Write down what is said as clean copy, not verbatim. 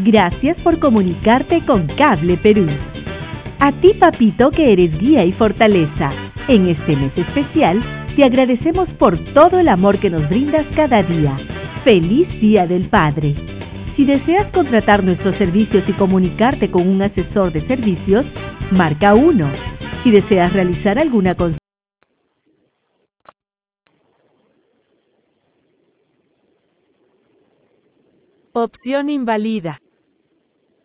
Gracias por comunicarte con Cable Perú. A ti, papito, que eres guía y fortaleza. En este mes especial, te agradecemos por todo el amor que nos brindas cada día. ¡Feliz Día del Padre! Si deseas contratar nuestros servicios y comunicarte con un asesor de servicios, marca 1. Si deseas realizar alguna consulta. Opción invalida.